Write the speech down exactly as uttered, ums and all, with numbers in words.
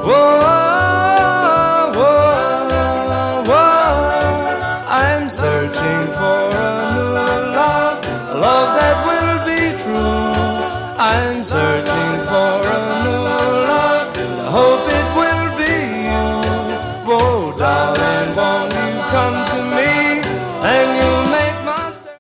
Whoa, whoa, whoa. I'm searching for a new love, a love that will be true. I'm searching